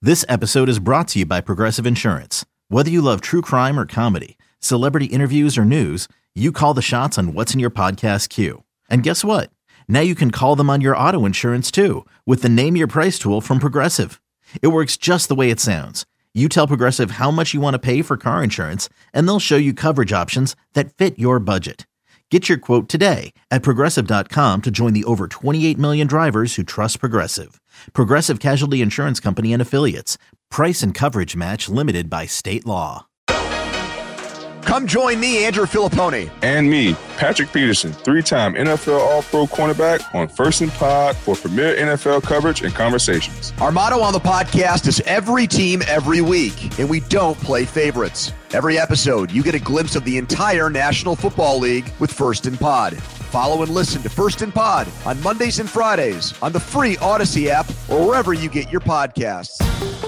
This episode is brought to you by Progressive Insurance. Whether you love true crime or comedy, celebrity interviews or news, you call the shots on what's in your podcast queue. And guess what? Now you can call them on your auto insurance too with the Name Your Price tool from Progressive. It works just the way it sounds. You tell Progressive how much you want to pay for car insurance, and they'll show you coverage options that fit your budget. Get your quote today at Progressive.com to join the over 28 million drivers who trust Progressive. Progressive Casualty Insurance Company and Affiliates. Price and coverage match limited by state law. Come join me, Andrew Filippone. And me, Patrick Peterson, 3-time NFL All-Pro cornerback on First and Pod for premier NFL coverage and conversations. Our motto on the podcast is every team, every week, and we don't play favorites. Every episode, you get a glimpse of the entire National Football League with First and Pod. Follow and listen to First and Pod on Mondays and Fridays on the free Odyssey app or wherever you get your podcasts.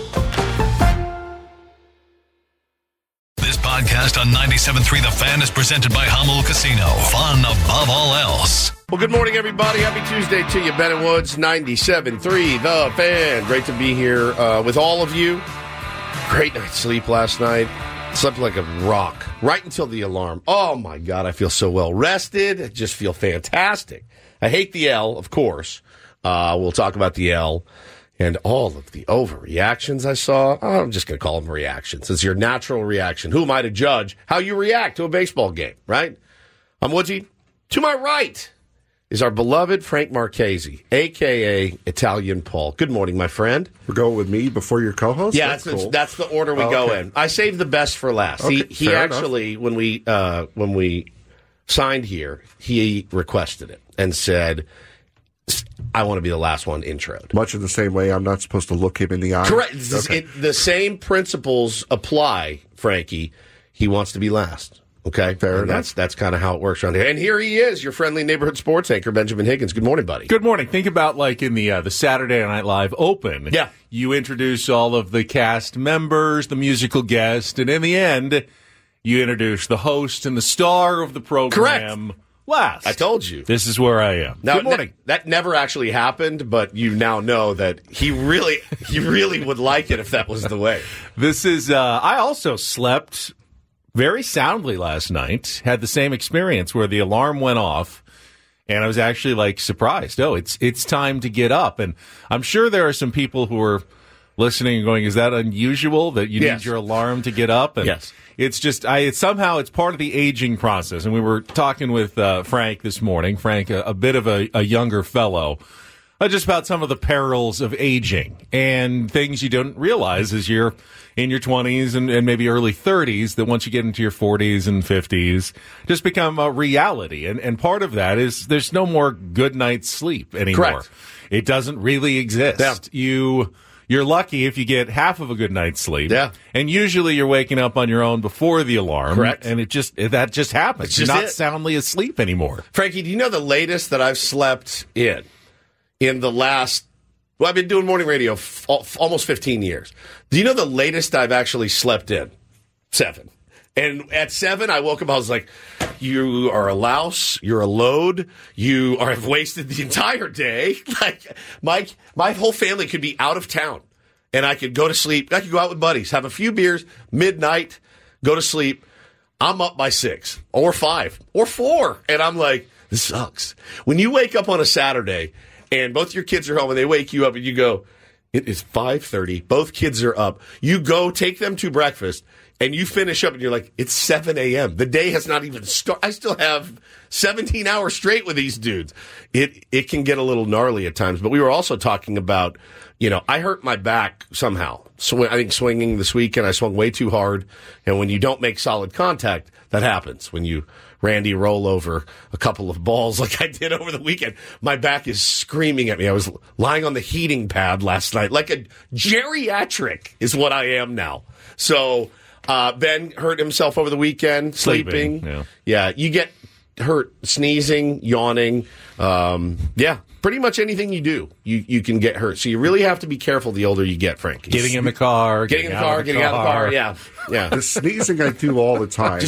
This podcast on 97.3 The Fan is presented by Hummel Casino. Fun above all else. Well, good morning, everybody. Happy Tuesday to you. Ben and Woods, 97.3 The Fan. Great to be here with all of you. Great night's sleep last night. Slept like a rock right until the alarm. Oh, my God. I feel so well rested. I just feel fantastic. I hate the L, of course. We'll talk about the L. And all of the overreactions I saw, I'm just going to call them reactions. It's your natural reaction. Who am I to judge how you react to a baseball game, right? I'm Woodsy. To my right is our beloved Frank Marchese, a.k.a. Italian Paul. Good morning, my friend. We're going with me before your co-host? Yeah, that's the order we go in. I saved the best for last. Okay, he actually, enough. when we signed here, he requested it and said, I want to be the last one introed. Much in the same way I'm not supposed to look him in the eye? Correct. Okay. The same principles apply, Frankie. He wants to be last. Okay? Fair enough. That's kind of how it works around here. And here he is, your friendly neighborhood sports anchor, Benjamin Higgins. Good morning, buddy. Good morning. Think about like in the Saturday Night Live Open. Yeah. You introduce all of the cast members, the musical guest, and in the end, you introduce the host and the star of the program. Correct. Last. I told you. This is where I am. Now, good morning. That never actually happened, but you now know that he really would like it if that was the way. This is, I also slept very soundly last night. Had the same experience where the alarm went off, and I was actually like surprised. Oh, it's time to get up. And I'm sure there are some people who are listening and going, is that unusual that you need your alarm to get up? And yes. It's just, somehow it's part of the aging process. And we were talking with Frank this morning. Frank, a bit of a younger fellow, just about some of the perils of aging and things you don't realize as you're in your 20s and maybe early 30s, that once you get into your 40s and 50s, just become a reality. And part of that is there's no more good night's sleep anymore. Correct. It doesn't really exist. Yeah. You're lucky if you get half of a good night's sleep. Yeah. And usually you're waking up on your own before the alarm. Correct. And that just happens. It's just you're not soundly asleep anymore. Frankie, do you know the latest that I've slept in the last, I've been doing morning radio almost 15 years. Do you know the latest I've actually slept in? 7. And at 7, I woke up, I was like, you are a louse, you're a load, have wasted the entire day. Like, my whole family could be out of town, and I could go to sleep. I could go out with buddies, have a few beers, midnight, go to sleep. I'm up by 6 or 5 or 4, and I'm like, this sucks. When you wake up on a Saturday, and both your kids are home, and they wake you up, and you go, it is 5:30, both kids are up. You go take them to breakfast, and you finish up, and you're like, it's 7 a.m. The day has not even started. I still have 17 hours straight with these dudes. It can get a little gnarly at times. But we were also talking about, I hurt my back somehow. So I think swinging this weekend, I swung way too hard. And when you don't make solid contact, that happens. When you Randy roll over a couple of balls like I did over the weekend, my back is screaming at me. I was lying on the heating pad last night. Like a geriatric is what I am now. So Ben hurt himself over the weekend, sleeping. Yeah, you get hurt sneezing, yawning. Pretty much anything you do, you can get hurt. So you really have to be careful the older you get, Frank. Getting in the car, getting out of the car. Yeah. The sneezing I do all the time.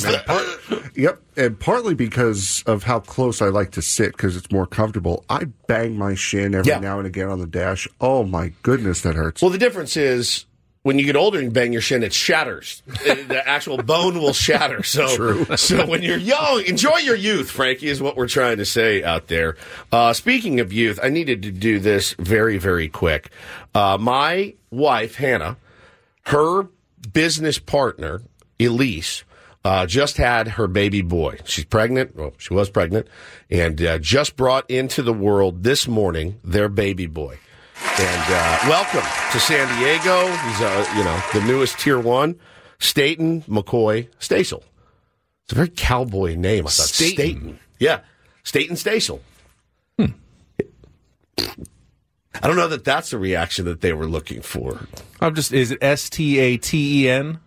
And partly because of how close I like to sit, because it's more comfortable. I bang my shin every now and again on the dash. Oh my goodness, that hurts. Well, the difference is when you get older and you bang your shin, it shatters. The actual bone will shatter. So when you're young, enjoy your youth, Frankie, is what we're trying to say out there. Speaking of youth, I needed to do this very, very quick. My wife, Hannah, her business partner, Elise, just had her baby boy. She's pregnant. Well, she was pregnant, and just brought into the world this morning their baby boy. And welcome to San Diego. He's the newest Tier 1, Staten McCoy Stasel. It's a very cowboy name. I thought Staten. Yeah, Staten Stasel. I don't know that that's the reaction that they were looking for. Is it Staten?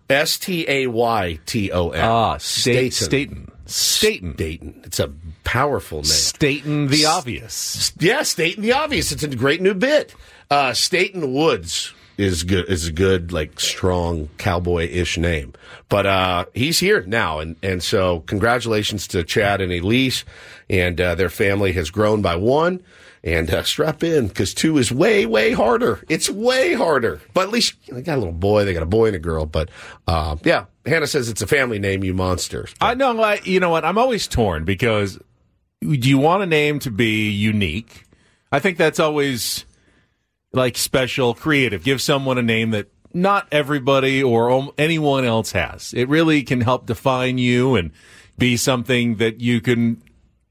Stayton. Staten. Staten. It's a powerful name. Staten the Obvious. Yeah, Staten the Obvious. It's a great new bit. Staten Woods is good. Is a good, like, strong cowboy-ish name. But he's here now, and so congratulations to Chad and Elise, and their family has grown by 1. And strap in, because 2 is way, way harder. It's way harder. But at least they got a little boy. They got a boy and a girl. But, yeah, Hannah says it's a family name, you monsters. I know. You know what? I'm always torn, because do you want a name to be unique? I think that's always, like, special, creative. Give someone a name that not everybody or anyone else has. It really can help define you and be something that you can,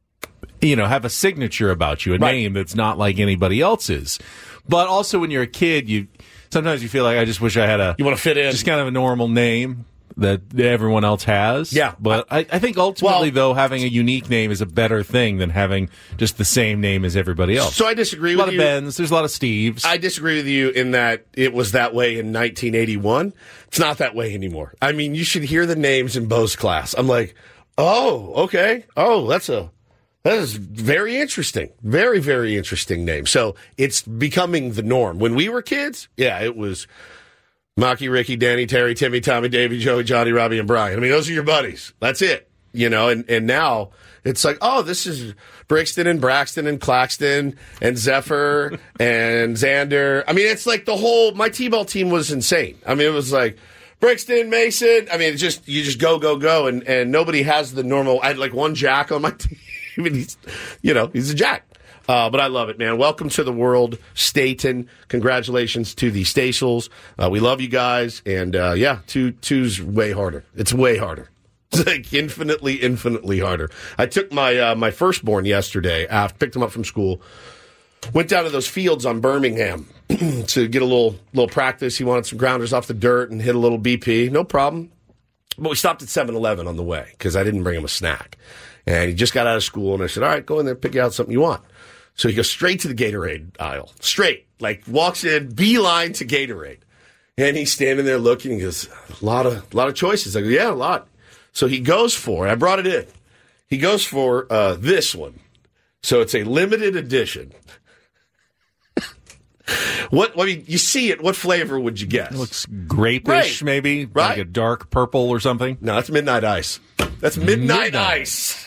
have a signature about you, a name that's not like anybody else's. But also when you're a kid, sometimes you feel like, I just wish I had you want to fit in, just kind of a normal name that everyone else has. Yeah. But I think ultimately, though, having a unique name is a better thing than having just the same name as everybody else. So I disagree with you. There's a lot of Bens, there's a lot of Steves. I disagree with you in that it was that way in 1981. It's not that way anymore. I mean, you should hear the names in Bo's class. I'm like, oh, okay. Oh, that is very interesting. Very, very interesting name. So it's becoming the norm. When we were kids, it was Maki, Ricky, Danny, Terry, Timmy, Tommy, Davey, Joey, Johnny, Robbie, and Brian. I mean, those are your buddies. That's it. And now it's like, oh, this is Brixton and Braxton and Claxton and Zephyr and Xander. I mean, it's like my T-ball team was insane. I mean, it was like Brixton, Mason. I mean, you just go, and nobody has the normal. I had like one Jack on my team. I mean, he's a Jack. But I love it, man. Welcome to the world, Staten. Congratulations to the Stasels. We love you guys. And, two's way harder. It's way harder. It's like infinitely harder. I took my firstborn yesterday, picked him up from school, went down to those fields on Birmingham to get a little practice. He wanted some grounders off the dirt and hit a little BP. No problem. But we stopped at 7-Eleven on the way because I didn't bring him a snack. And he just got out of school, and I said, all right, go in there and pick out something you want. So he goes straight to the Gatorade aisle. Straight. Like, walks in, beeline to Gatorade. And he's standing there looking. He goes, a lot of choices. I go, yeah, a lot. So he goes for, I brought it in. He goes for this one. So it's a limited edition. You see it, what flavor would you guess? It looks grape-ish, maybe? Right. Like a dark purple or something? No, that's Midnight Ice. That's Midnight Ice.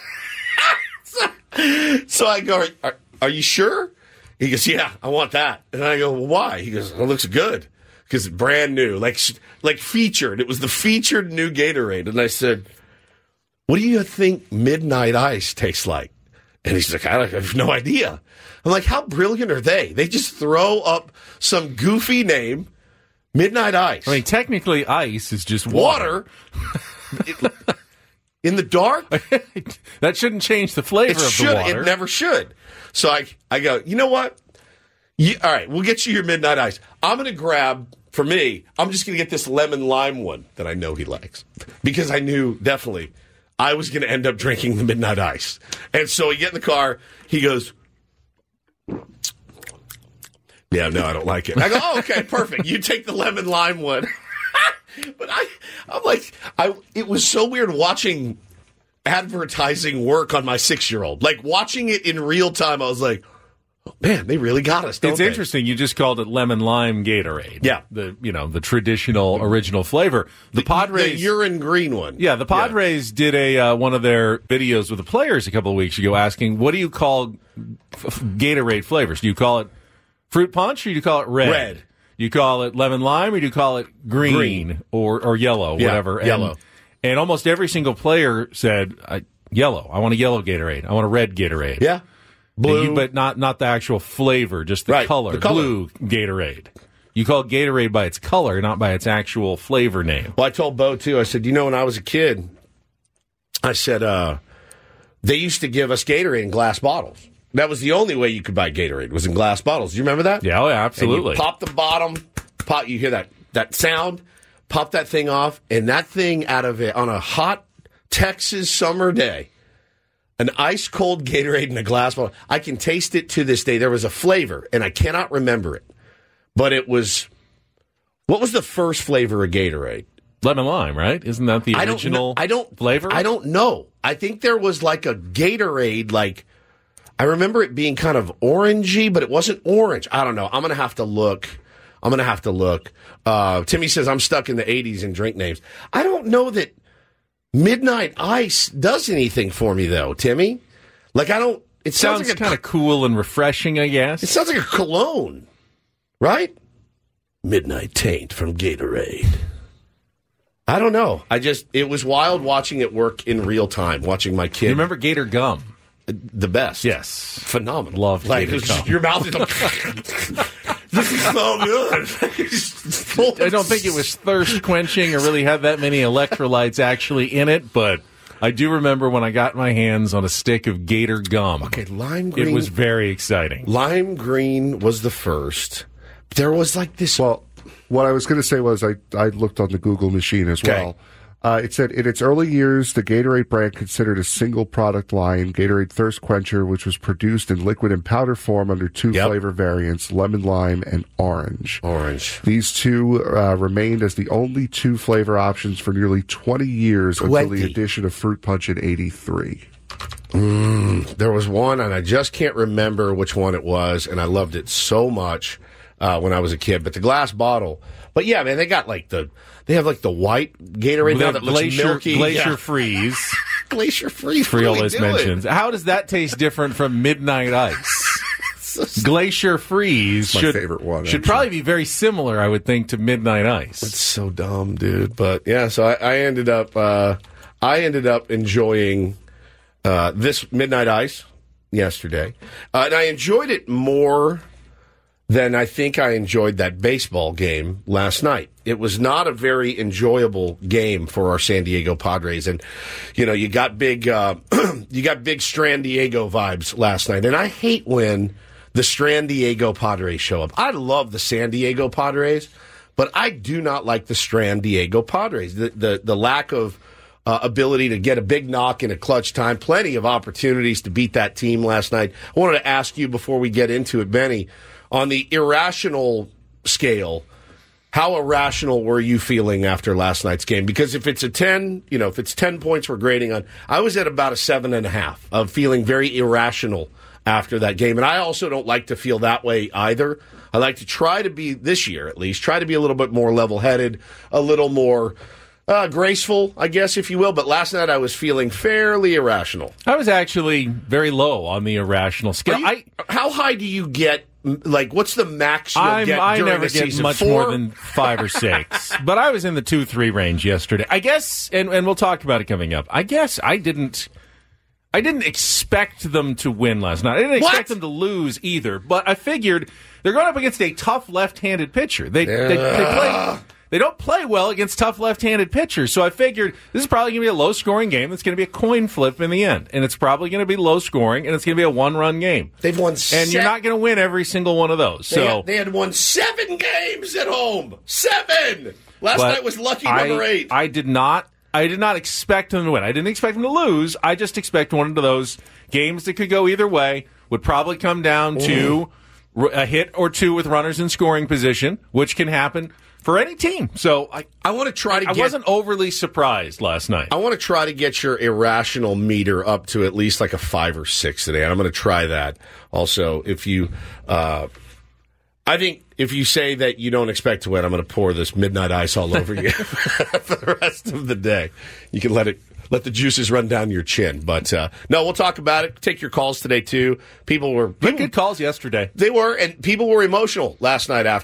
So I go, are you sure? He goes, yeah, I want that. And I go, well, why? He goes, it looks good. Because it's brand new, like featured. It was the featured new Gatorade. And I said, what do you think Midnight Ice tastes like? And he's like, I have no idea. I'm like, how brilliant are they? They just throw up some goofy name, Midnight Ice. I mean, technically, ice is just water. In the dark? That shouldn't change the flavor of the water. It never should. So I go, you know what? All right, we'll get you your Midnight Ice. I'm going to grab, for me, I'm just going to get this lemon lime one that I know he likes. Because I knew definitely I was going to end up drinking the Midnight Ice. And so we get in the car. He goes, yeah, no, I don't like it. I go, oh, okay, perfect. You take the lemon lime one. But I'm like, it was so weird watching advertising work on my 6-year-old. Like, watching it in real time, I was like, oh, man, they really got us, don't they? It's interesting. You just called it lemon lime Gatorade. Yeah. The traditional original flavor. The Padres. The urine green one. Yeah, the Padres did one of their videos with the players a couple of weeks ago asking, what do you call Gatorade flavors? Do you call it fruit punch or do you call it red? Red. You call it lemon lime, or do you call it green. Or yellow, Yeah, whatever? yellow. And almost every single player said, yellow. I want a yellow Gatorade. I want a red Gatorade. Yeah. Blue. But not the actual flavor, just the Right, color. the color. Blue Gatorade. You call it Gatorade by its color, not by its actual flavor name. Well, I told Bo, too, I said, when I was a kid, I said, they used to give us Gatorade in glass bottles. That was the only way you could buy Gatorade, was in glass bottles. Do you remember that? Yeah, absolutely. And you pop the bottom, you hear that sound, pop that thing off, and that thing out of it on a hot Texas summer day, an ice-cold Gatorade in a glass bottle. I can taste it to this day. There was a flavor, and I cannot remember it. But it was, what was the first flavor of Gatorade? Lemon lime, right? Isn't that the original flavor? I don't know. I think there was like a Gatorade, I remember it being kind of orangey, but it wasn't orange. I don't know. I'm going to have to look. Timmy says I'm stuck in the 80s in drink names. I don't know that Midnight Ice does anything for me, though, Timmy. It sounds like kind of cool and refreshing, I guess. It sounds like a cologne, right? Midnight Taint from Gatorade. I don't know. It was wild watching it work in real time, watching my kid. You remember Gator Gum? The best. Yes. Phenomenal. Love Gator Gum. Your mouth is this is so good. I don't think it was thirst quenching or really had that many electrolytes actually in it, but I do remember when I got my hands on a stick of Gator Gum. Okay, lime green. It was very exciting. Lime green was the first. There was this. Well, what I was going to say was I looked on the Google machine as well. It said, in its early years, the Gatorade brand considered a single product line, Gatorade Thirst Quencher, which was produced in liquid and powder form under two flavor variants, lemon lime and orange. These two remained as the only two flavor options for nearly 20 years until the addition of Fruit Punch in 83. There was one, and I just can't remember which one it was, and I loved it so much when I was a kid. But the glass bottle. But yeah, man, they got they have the white Gatorade now that looks milky. Glacier Freeze. Glacier Freeze. Friola's mentions. How does that taste different from Midnight Ice? Glacier Freeze my favorite one, should probably be very similar, I would think, to Midnight Ice. It's so dumb, dude. But yeah, so I ended up enjoying this Midnight Ice yesterday, and I enjoyed it more than I think I enjoyed that baseball game last night. It was not a very enjoyable game for our San Diego Padres, and you got big Strand Diego vibes last night. And I hate when the Strand Diego Padres show up. I love the San Diego Padres, but I do not like the Strand Diego Padres. The lack of ability to get a big knock in a clutch time. Plenty of opportunities to beat that team last night. I wanted to ask you before we get into it, Benny, on the irrational scale, how irrational were you feeling after last night's game? Because if it's a 10, if it's 10 points we're grading on, I was at about a 7.5 of feeling very irrational after that game. And I also don't like to feel that way either. I like to try to be, this year at least, try to be a little bit more level-headed, a little more graceful, I guess, if you will. But last night I was feeling fairly irrational. I was actually very low on the irrational scale. How high do you get? What's the max you'll get during I never the get season? much 4? more than 5 or 6. But I was in the 2-3 range yesterday. I guess, and we'll talk about it coming up. I guess I didn't expect them to win last night. I didn't expect them to lose either. But I figured they're going up against a tough left-handed pitcher. They don't play well against tough left-handed pitchers. So I figured this is probably going to be a low-scoring game. It's going to be a coin flip in the end. And it's probably going to be low-scoring, and it's going to be a one-run game. They've won And you're not going to win every single one of those. They had won 7 games at home. 7! Last night was lucky number 8. I did not expect them to win. I didn't expect them to lose. I just expect one of those games that could go either way. Would probably come down to a hit or two with runners in scoring position, which can happen for any team. So I want to try to I wasn't overly surprised last night. I want to try to get your irrational meter up to at least a 5 or 6 today, and I'm going to try that. Also, if you, I think if you say that you don't expect to win, I'm going to pour this Midnight Ice all over you for the rest of the day. You can let the juices run down your chin. But no, we'll talk about it. Take your calls today too. People good calls yesterday. They were, and people were emotional last night after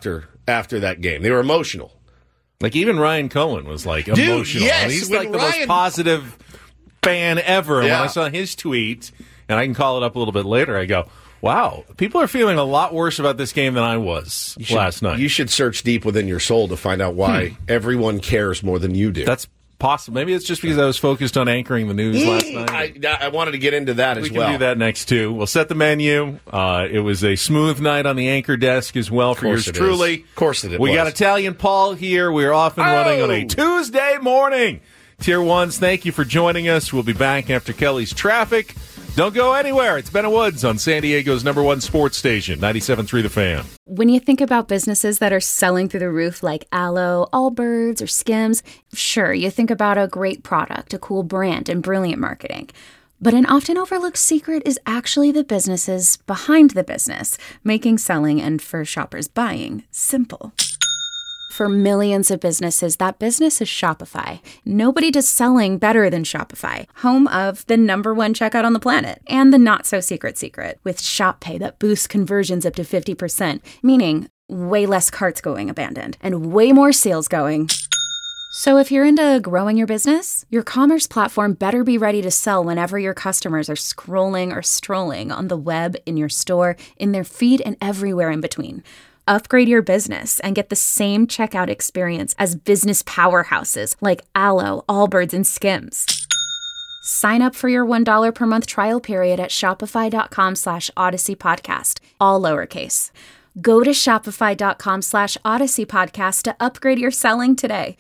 after that game. They were emotional. Like, even Ryan Cohen was, like, emotional. Yes, he's, when like, the Ryan- most positive fan ever. And Yeah. when I saw his tweet, and I can call it up a little bit later, I go, wow, people are feeling a lot worse about this game than I was last night. You should search deep within your soul to find out why everyone cares more than you do. That's possible. Maybe it's just because I was focused on anchoring the news last night. I wanted to get into that as well. We can do that next, too. We'll set the menu. It was a smooth night on the anchor desk as well for yours truly. Of course it We was. got Italian Paul here. We're off and running on a Tuesday morning. Tier 1s, thank you for joining us. We'll be back after Kelly's traffic. Don't go anywhere. It's Ben Woods on San Diego's #1 sports station, 97.3 The Fan. When you think about businesses that are selling through the roof like Aloe, Allbirds, or Skims, sure, you think about a great product, a cool brand, and brilliant marketing. But an often overlooked secret is actually the businesses behind the business, making selling and for shoppers buying simple. For millions of businesses, that business is Shopify. Nobody does selling better than Shopify, home of the #1 checkout on the planet and the not-so-secret secret with Shop Pay that boosts conversions up to 50%, meaning way less carts going abandoned and way more sales going. So if you're into growing your business, your commerce platform better be ready to sell whenever your customers are scrolling or strolling on the web, in your store, in their feed, and everywhere in between. Upgrade your business and get the same checkout experience as business powerhouses like Aloe, Allbirds, and Skims. Sign up for your $1 per month trial period at shopify.com/Odyssey Podcast, all lowercase. Go to shopify.com/Odyssey Podcast to upgrade your selling today.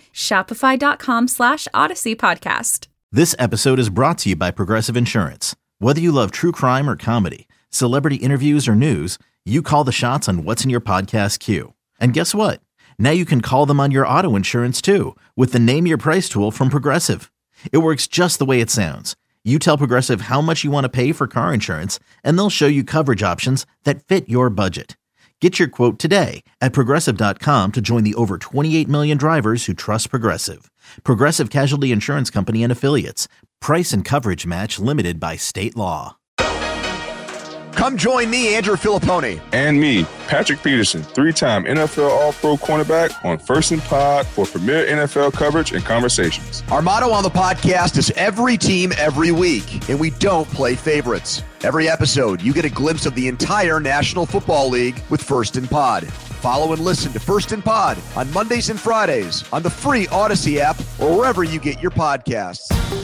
Shopify.com/Odyssey Podcast. This episode is brought to you by Progressive Insurance. Whether you love true crime or comedy, celebrity interviews or news, you call the shots on what's in your podcast queue. And guess what? Now you can call them on your auto insurance too with the Name Your Price tool from Progressive. It works just the way it sounds. You tell Progressive how much you want to pay for car insurance, and they'll show you coverage options that fit your budget. Get your quote today at Progressive.com to join the over 28 million drivers who trust Progressive. Progressive Casualty Insurance Company and Affiliates. Price and coverage match limited by state law. Come join me, Andrew Filippone. And me, Patrick Peterson, 3-time NFL All-Pro cornerback on First and Pod for premier NFL coverage and conversations. Our motto on the podcast is every team, every week, and we don't play favorites. Every episode, you get a glimpse of the entire National Football League with First and Pod. Follow and listen to First and Pod on Mondays and Fridays on the free Odyssey app or wherever you get your podcasts.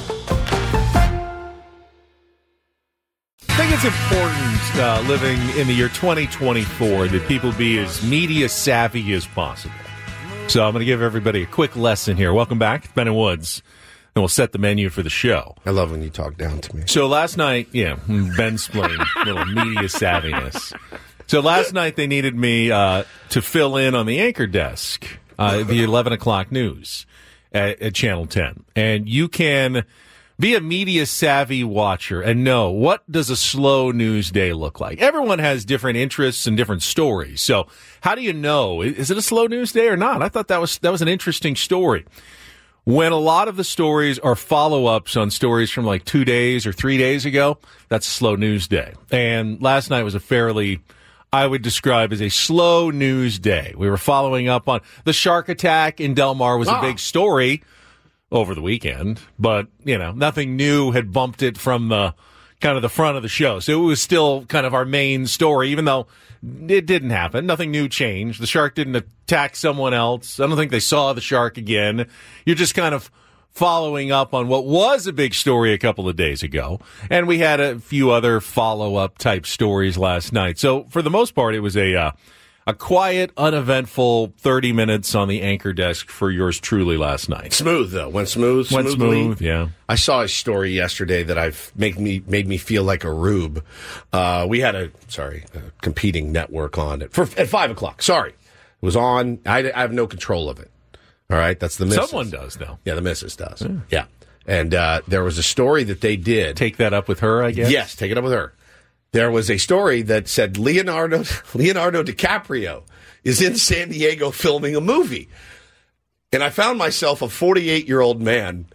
I think it's important living in the year 2024 that people be as media savvy as possible. So I'm going to give everybody a quick lesson here. Welcome back. It's Ben and Woods, and we'll set the menu for the show. I love when you talk down to me. So last night, Ben's playing little media savviness. So last night they needed me to fill in on the anchor desk, the 11 o'clock news at Channel 10. And you can be a media-savvy watcher and know, what does a slow news day look like? Everyone has different interests and different stories. So how do you know? Is it a slow news day or not? I thought that was an interesting story. When a lot of the stories are follow-ups on stories from like 2 days or 3 days ago, that's a slow news day. And last night was a fairly, I would describe as a slow news day. We were following up on the shark attack in Del Mar was a big story over the weekend, but, nothing new had bumped it from the kind of the front of the show. So it was still kind of our main story, even though it didn't happen. Nothing new changed. The shark didn't attack someone else. I don't think they saw the shark again. You're just kind of following up on what was a big story a couple of days ago. And we had a few other follow-up type stories last night. So for the most part, it was a quiet, uneventful 30 minutes on the anchor desk for yours truly last night. Smooth, though. Went smooth. Went smooth, yeah. I saw a story yesterday that made me feel like a rube. We had a competing network on at 5 o'clock. Sorry. It was on. I have no control of it. All right? That's the missus. Someone does, though. Yeah, the missus does. Yeah. And there was a story that they did. Take that up with her, I guess? Yes, take it up with her. There was a story that said Leonardo DiCaprio is in San Diego filming a movie. And I found myself, a 48-year-old man,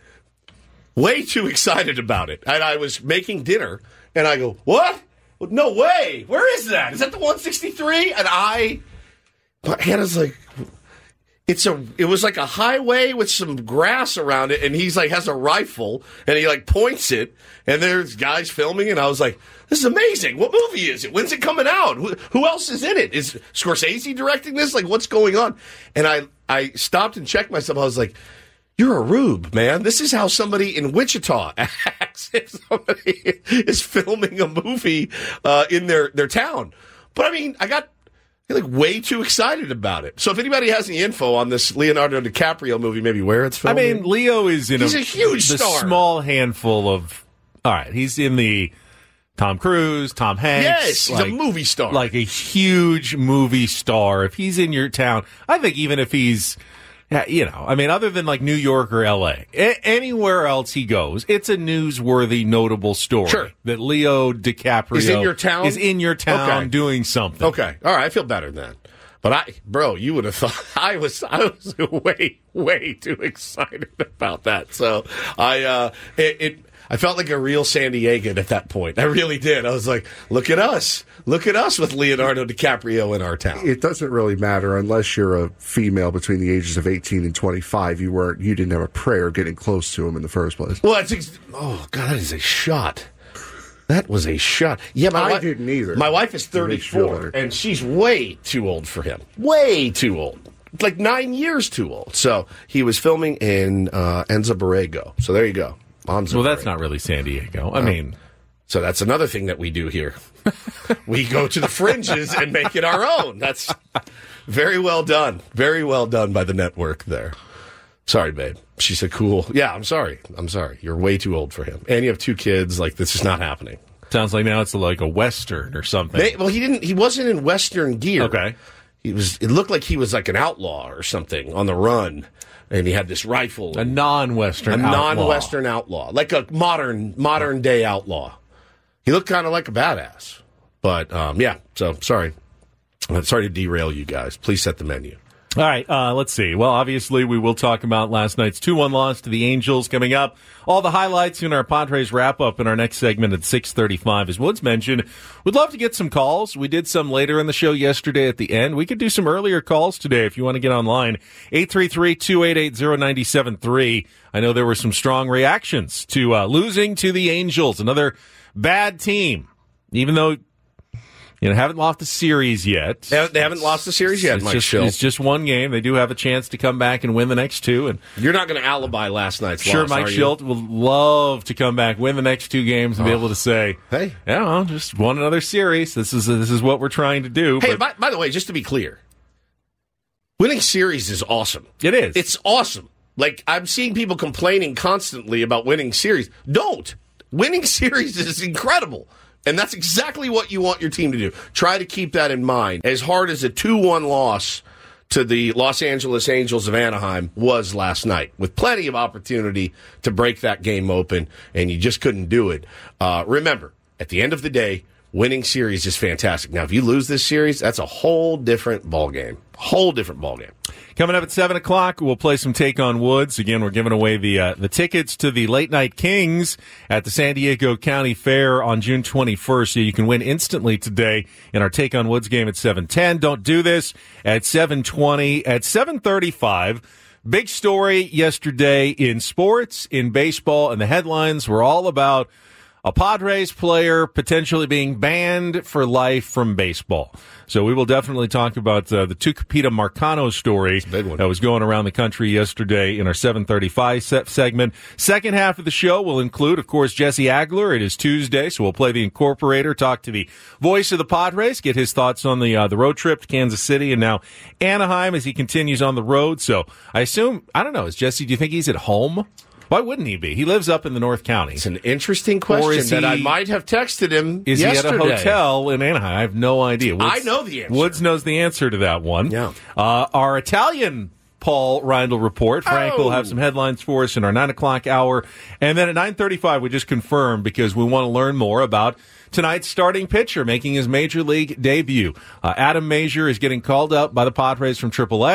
way too excited about it. And I was making dinner, and I go, what? No way. Where is that? Is that the 163? And Hannah's like, it was like a highway with some grass around it, and he's like has a rifle, and he like points it, and there's guys filming, and I was like, this is amazing. What movie is it? When's it coming out? Who else is in it? Is Scorsese directing this? Like, what's going on? And I stopped and checked myself. I was like, you're a rube, man. This is how somebody in Wichita acts if somebody is filming a movie in their town. But I mean, I got like way too excited about it. So if anybody has any info on this Leonardo DiCaprio movie, maybe where it's filmed. I mean, Leo is in he's a huge the star. Small handful of. All right, he's in the Tom Cruise, Tom Hanks. Yes, he's a movie star. Like a huge movie star. If he's in your town, I think even if he's, I mean, other than like New York or L.A., anywhere else he goes, it's a newsworthy, notable story. Sure. That Leo DiCaprio is in your town okay. Doing something. Okay. All right. I feel better than that. But you would have thought I was way too excited about that. So I felt like a real San Diegan at that point. I really did. I was like, look at us with Leonardo DiCaprio in our town. It doesn't really matter unless you're a female between the ages of 18 and 25. You didn't have a prayer getting close to him in the first place. Well, oh God, that is a shot. That was a shot. Yeah, I didn't either. My wife is 34, and she's way too old for him. Way too old. Like 9 years too old. So he was filming in Enza Borrego. So there you go. Well, that's not really San Diego. I mean, so that's another thing that we do here. We go to the fringes and make it our own. That's very well done. Very well done by the network there. Sorry, babe. She said, cool. Yeah, I'm sorry. You're way too old for him. And you have 2 kids. Like, this is not happening. Sounds like now it's like a Western or something. He wasn't in Western gear. Okay. It looked like he was like an outlaw or something on the run. And he had this rifle. A non-Western outlaw. Like a modern day outlaw. He looked kind of like a badass. But, yeah, so sorry. Sorry to derail you guys. Please set the menu. All right, let's see. Well, obviously, we will talk about last night's 2-1 loss to the Angels coming up. All the highlights in our Padres wrap-up in our next segment at 6:35. As Woods mentioned, we'd love to get some calls. We did some later in the show yesterday at the end. We could do some earlier calls today if you want to get online. 833-288-0973. I know there were some strong reactions to losing to the Angels, another bad team, even though haven't lost the series yet. They haven't lost the series yet, Mike Schill. It's just one game. They do have a chance to come back and win the next 2. And you're not going to alibi last night's loss, sure, Mike Schilt will love to come back, win the next 2 games, and be able to say, "Hey, just won another series. This is what we're trying to do." Hey, by the way, just to be clear, winning series is awesome. It is. It's awesome. Like, I'm seeing people complaining constantly about winning series. Don't. Winning series is incredible. And that's exactly what you want your team to do. Try to keep that in mind. As hard as a 2-1 loss to the Los Angeles Angels of Anaheim was last night, with plenty of opportunity to break that game open, and you just couldn't do it. Remember, at the end of the day, winning series is fantastic. Now, if you lose this series, that's a whole different ballgame. Coming up at 7 o'clock, we'll play some Take on Woods. Again, we're giving away the tickets to the Late Night Kings at the San Diego County Fair on June 21st. So you can win instantly today in our Take on Woods game at 7:10. Don't do this at 7:20. At 7:35, big story yesterday in sports, in baseball, and the headlines were all about a Padres player potentially being banned for life from baseball. So we will definitely talk about the Tucupita Marcano story that was going around the country yesterday in our 7:35 segment. Second half of the show will include, of course, Jesse Agler. It is Tuesday, so we'll play the Incorporator, talk to the voice of the Padres, get his thoughts on the road trip to Kansas City and now Anaheim as he continues on the road. So I assume, I don't know, Jesse, do you think he's at home? Why wouldn't he be? He lives up in the North County. It's an interesting question that I might have texted him yesterday. Is he at a hotel in Anaheim? I have no idea. I know the answer. Woods knows the answer to that one. Yeah. Our Italian Paul Reindl report. Frank will have some headlines for us in our 9 o'clock hour. And then at 9:35, we just confirmed because we want to learn more about tonight's starting pitcher making his major league debut. Adam Mazur is getting called up by the Padres from AAA,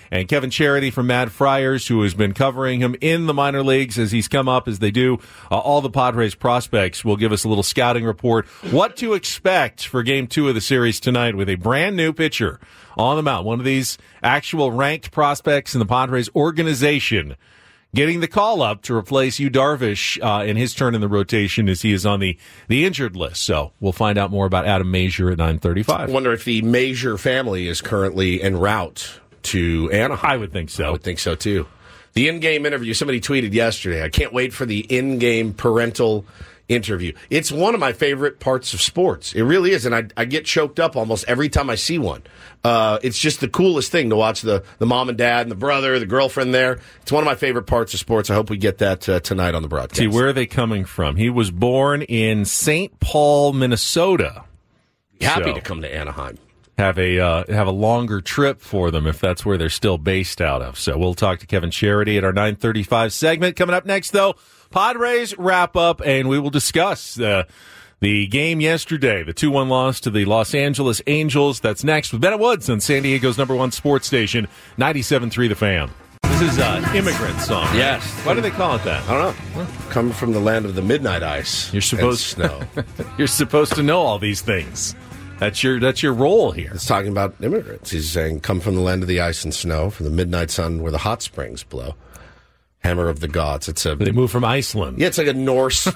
And Kevin Charity from Mad Friars, who has been covering him in the minor leagues as he's come up, as they do all the Padres prospects, will give us a little scouting report. What to expect for Game 2 of the series tonight with a brand new pitcher on the mound. One of these actual ranked prospects in the Padres organization getting the call up to replace Yu Darvish in his turn in the rotation as he is on the injured list. So we'll find out more about Adam Mazur at 9:35. I wonder if the Mazur family is currently en route to Anaheim. I would think so. I would think so, too. The in-game interview, somebody tweeted yesterday, I can't wait for the in-game parental interview. It's one of my favorite parts of sports. It really is, and I get choked up almost every time I see one. It's just the coolest thing to watch the mom and dad and the brother, the girlfriend there. It's one of my favorite parts of sports. I hope we get that tonight on the broadcast. See, where are they coming from? He was born in St. Paul, Minnesota. Happy to come to Anaheim. Have a longer trip for them if that's where they're still based out of. So we'll talk to Kevin Charity at our 9:35 segment. Coming up next, though, Padres wrap up, and we will discuss the game yesterday, the 2-1 loss to the Los Angeles Angels. That's next with Bennett Woods on San Diego's #1 sports station, 97.3 The Fan. This is an immigrant song. Yes. Why do they call it that? I don't know. Coming from the land of the midnight ice. You're supposed and snow. You're supposed to know all these things. That's your role here. It's talking about immigrants. He's saying, come from the land of the ice and snow, from the midnight sun where the hot springs blow. Hammer of the gods. They moved from Iceland. Yeah, it's like a Norse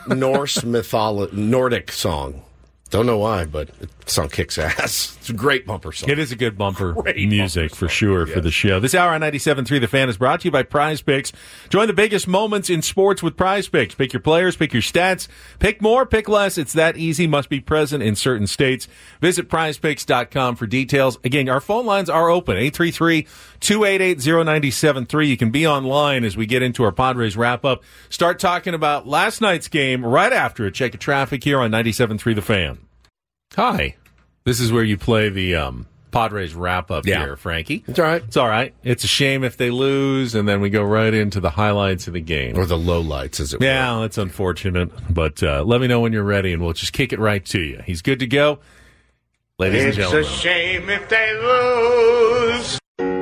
Nordic song. Don't know why, but the song kicks ass. It's a great bumper song. It is a good bumper music for sure for the show. This hour on 97.3 The Fan is brought to you by Prize Picks. Join the biggest moments in sports with Prize Picks. Pick your players, pick your stats, pick more, pick less. It's that easy. Must be present in certain states. Visit prizepicks.com for details. Again, our phone lines are open. 833-288-0973. You can be online as we get into our Padres wrap-up. Start talking about last night's game right after it. Check your traffic here on 97.3 The Fan. Hi. This is where you play the Padres wrap-up here, Frankie. It's all right. It's all right. It's a shame if they lose, and then we go right into the highlights of the game. Or the lowlights, as it were. Yeah, that's unfortunate. But let me know when you're ready, and we'll just kick it right to you. He's good to go. Ladies and gentlemen. It's a shame if they lose.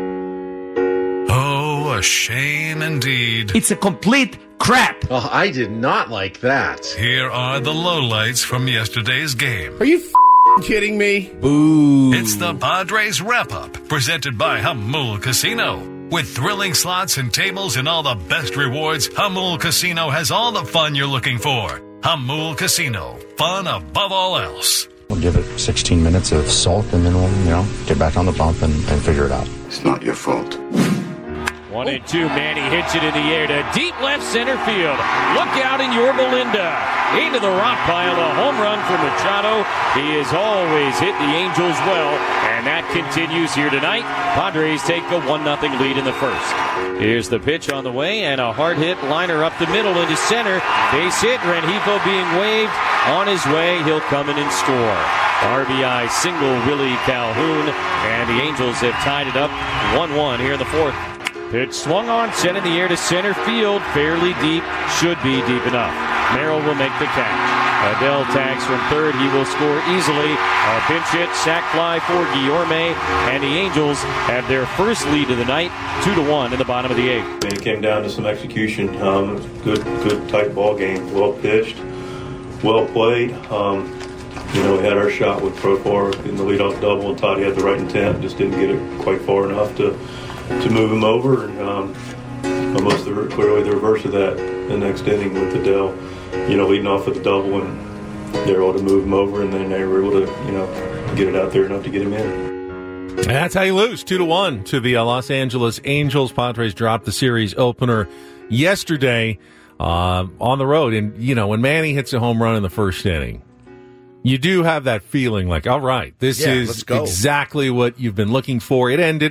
Oh, a shame indeed. It's a complete crap. Oh, I did not like that. Here are the lowlights from yesterday's game. Are you kidding me? Boo. It's the Padres wrap-up, presented by Jamul Casino. With thrilling slots and tables and all the best rewards, Jamul Casino has all the fun you're looking for. Jamul Casino, fun above all else. We'll give it 16 minutes of salt, and then we'll, get back on the bump and figure it out. It's not your fault. 1-2, Manny hits it in the air to deep left center field. Look out in Yorba Linda. Into the rock pile, a home run for Machado. He has always hit the Angels well, and that continues here tonight. Padres take a 1-0 lead in the first. Here's the pitch on the way, and a hard hit liner up the middle into center. Base hit, Rengifo being waved. On his way, he'll come in and score. RBI single Willie Calhoun, and the Angels have tied it up 1-1 here in the fourth. Pitch swung on, sent in the air to center field, fairly deep, should be deep enough. Merrill will make the catch. Adele tags from third, he will score easily. A pinch hit, sac fly for Guillorme, and the Angels have their first lead of the night, 2-1 in the bottom of the eighth. It came down to some execution. Good tight ball game, well pitched, well played. We had our shot with Profar in the leadoff double. Thought he had the right intent, just didn't get it quite far enough to move him over, and almost clearly the reverse of that the next inning with Adele, leading off with the double, and they were able to move him over, and then they were able to, get it out there enough to get him in. And that's how you lose, 2-1 to the Los Angeles Angels. Padres dropped the series opener yesterday on the road, and when Manny hits a home run in the first inning, you do have that feeling like, all right, this is exactly what you've been looking for. It ended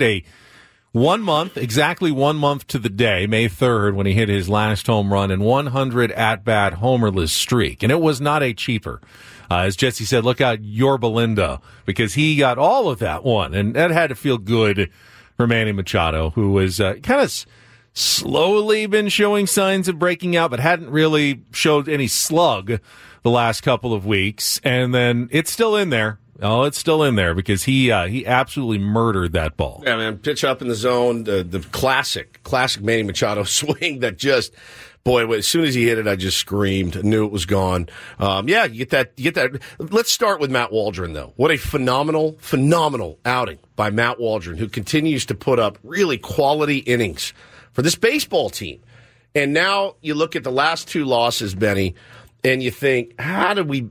exactly 1 month to the day, May 3rd, when he hit his last home run and 100 at-bat homerless streak. And it was not a cheaper. As Jesse said, look out Yorba Linda, because he got all of that one. And that had to feel good for Manny Machado, who was kind of slowly been showing signs of breaking out, but hadn't really showed any slug the last couple of weeks. And then it's still in there. Oh, it's still in there because he absolutely murdered that ball. Yeah, man, pitch up in the zone, the classic Manny Machado swing that just, boy, as soon as he hit it, I just screamed, knew it was gone. Yeah, you get that. Let's start with Matt Waldron, though. What a phenomenal outing by Matt Waldron, who continues to put up really quality innings for this baseball team. And now you look at the last two losses, Benny, and you think, how did we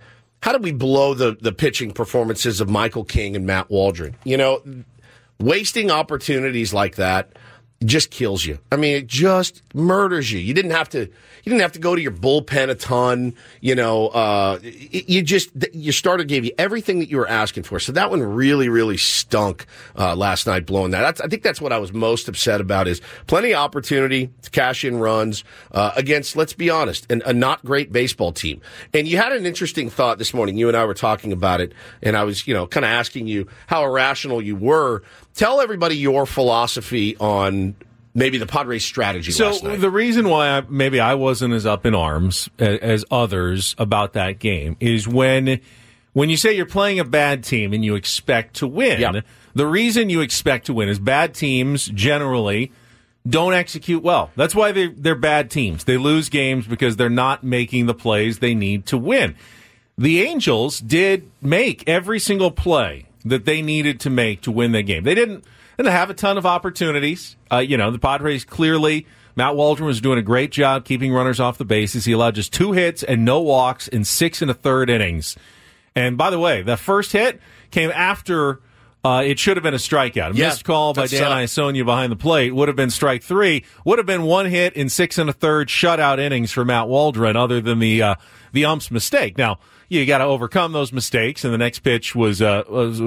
blow the pitching performances of Michael King and Matt Waldron? You know, wasting opportunities like that just kills you. I mean, it just murders you. You didn't have to go to your bullpen a ton. You know, your starter gave you everything that you were asking for. So that one really, really stunk last night, blowing that. I think that's what I was most upset about, is plenty of opportunity to cash in runs against, let's be honest, a not great baseball team. And you had an interesting thought this morning. You and I were talking about it, and I was, kind of asking you how irrational you were. Tell everybody your philosophy on maybe the Padres' strategy last night. So the reason why I wasn't as up in arms as others about that game is when you say you're playing a bad team and you expect to win, the reason you expect to win is bad teams generally don't execute well. That's why they're bad teams. They lose games because they're not making the plays they need to win. The Angels did make every single play that they needed to make to win the game. They didn't have a ton of opportunities. The Padres clearly, Matt Waldron was doing a great job keeping runners off the bases. He allowed just 2 hits and no walks in 6 1/3 innings. And by the way, the first hit came after it should have been a strikeout. A missed call by Dan Iasonia behind the plate would have been strike 3. Would have been 1 hit in 6 1/3 shutout innings for Matt Waldron, other than the ump's mistake. Now, you got to overcome those mistakes, and the next pitch was I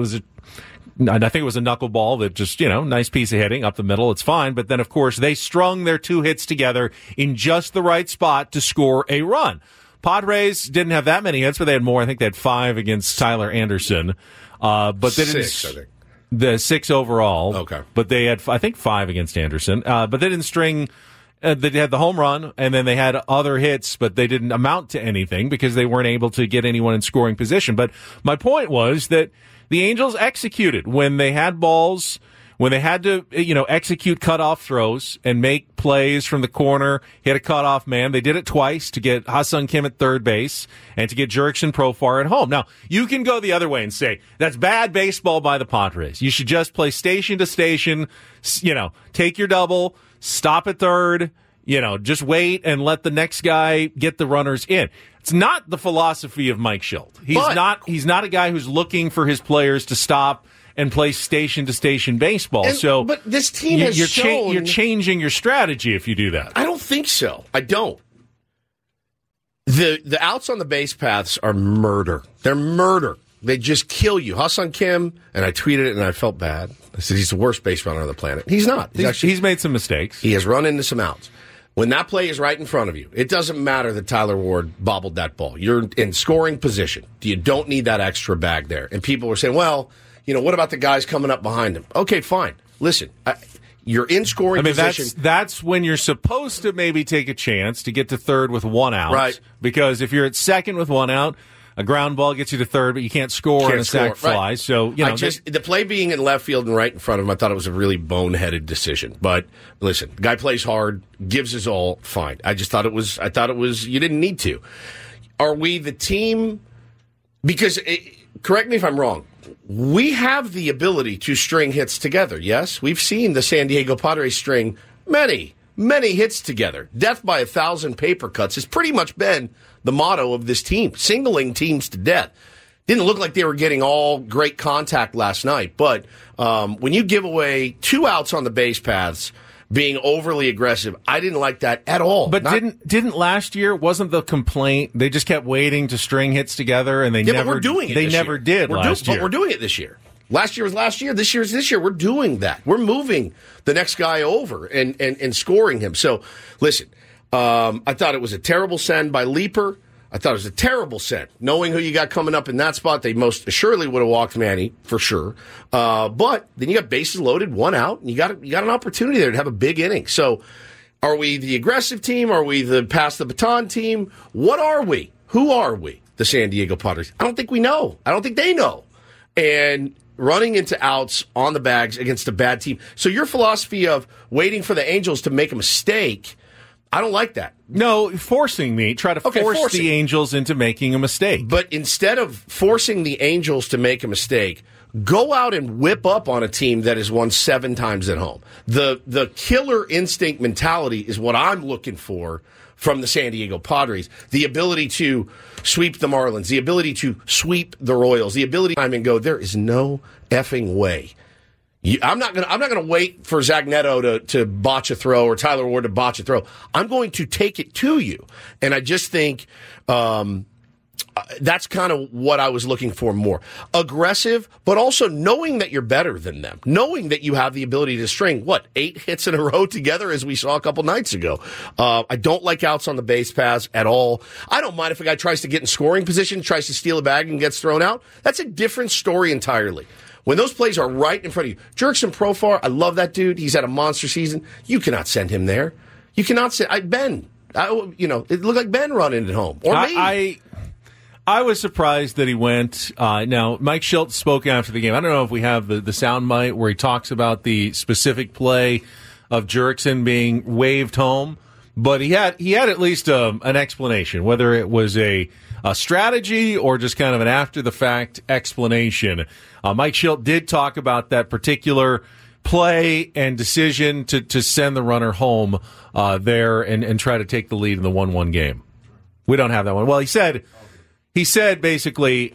think it was a knuckleball that just, nice piece of hitting up the middle. It's fine. But then, of course, they strung their 2 hits together in just the right spot to score a run. Padres didn't have that many hits, but they had more. I think they had 5 against Tyler Anderson. But they didn't. 6, I think. The 6 overall. Okay. But they had, I think, 5 against Anderson. But they didn't string. They had the home run, and then they had other hits, but they didn't amount to anything because they weren't able to get anyone in scoring position. But my point was that the Angels executed when they had balls, when they had to, execute cutoff throws and make plays from the corner, hit a cutoff man. They did it twice to get Ha-Seong Kim at third base and to get Jurickson Profar at home. Now, you can go the other way and say, that's bad baseball by the Padres. You should just play station to station, take your double, stop at third, just wait and let the next guy get the runners in. It's not the philosophy of Mike Schilt. He's not a guy who's looking for his players to stop and play station to station baseball. But this team has shown you're changing your strategy if you do that. I don't think so. I don't. The outs on the base paths are murder. They're murder. They just kill you. Ha-Seong Kim, and I tweeted it and I felt bad. I said he's the worst base runner on the planet. He's not. He's made some mistakes. He has run into some outs. When that play is right in front of you, it doesn't matter that Tyler Ward bobbled that ball. You're in scoring position. You don't need that extra bag there. And people were saying, well, what about the guys coming up behind him? Okay, fine. Listen, you're in scoring position. That's when you're supposed to maybe take a chance to get to third with 1 out. Right. Because if you're at second with 1 out, a ground ball gets you to third, but you can't score on a sac fly. Right. So, the play being in left field and right in front of him, I thought it was a really boneheaded decision. But listen, the guy plays hard, gives his all, fine. I thought it was you didn't need to. Are we the team? Because correct me if I'm wrong. We have the ability to string hits together. Yes, we've seen the San Diego Padres string many hits together. Death by 1,000 paper cuts has pretty much been the motto of this team, singling teams to death. Didn't look like they were getting all great contact last night, but when you give away 2 outs on the base paths, being overly aggressive, I didn't like that at all. But didn't last year, wasn't the complaint, they just kept waiting to string hits together and but we're doing it this never year. did last year. But we're doing it this year. Last year was last year. This year is this year. We're doing that. We're moving the next guy over and scoring him. So, listen, I thought it was a terrible send by Leaper. I thought it was a terrible send. Knowing who you got coming up in that spot, they most assuredly would have walked Manny, for sure. But then you got bases loaded, 1 out, and you got an opportunity there to have a big inning. So, are we the aggressive team? Are we the pass the baton team? What are we? Who are we? The San Diego Padres. I don't think we know. I don't think they know. and running into outs on the bags against a bad team. So your philosophy of waiting for the Angels to make a mistake, I don't like that. No, force the Angels into making a mistake. But instead of forcing the Angels to make a mistake, go out and whip up on a team that has won 7 times at home. The killer instinct mentality is what I'm looking for from the San Diego Padres. The ability to sweep the Marlins, the ability to sweep the Royals, the ability to time and go, there is no effing way. I'm not gonna wait for Zach Neto to botch a throw or Tyler Ward to botch a throw. I'm going to take it to you, and I just think that's kind of what I was looking for more. Aggressive, but also knowing that you're better than them, knowing that you have the ability to string 8 hits in a row together, as we saw a couple nights ago. I don't like outs on the base paths at all. I don't mind if a guy tries to get in scoring position, tries to steal a bag, and gets thrown out. That's a different story entirely. When those plays are right in front of you. Jurickson Profar, I love that dude. He's had a monster season. You cannot send him there. You cannot send Ben. It looked like Ben running at home. Or me. I was surprised that he went. Now, Mike Shildt spoke after the game. I don't know if we have the sound bite where he talks about the specific play of Jurickson being waved home, but he had at least an explanation, whether it was a strategy or just kind of an after-the-fact explanation. Mike Shildt did talk about that particular play and decision to send the runner home there and try to take the lead in the 1-1 game. We don't have that one. Well, he said basically,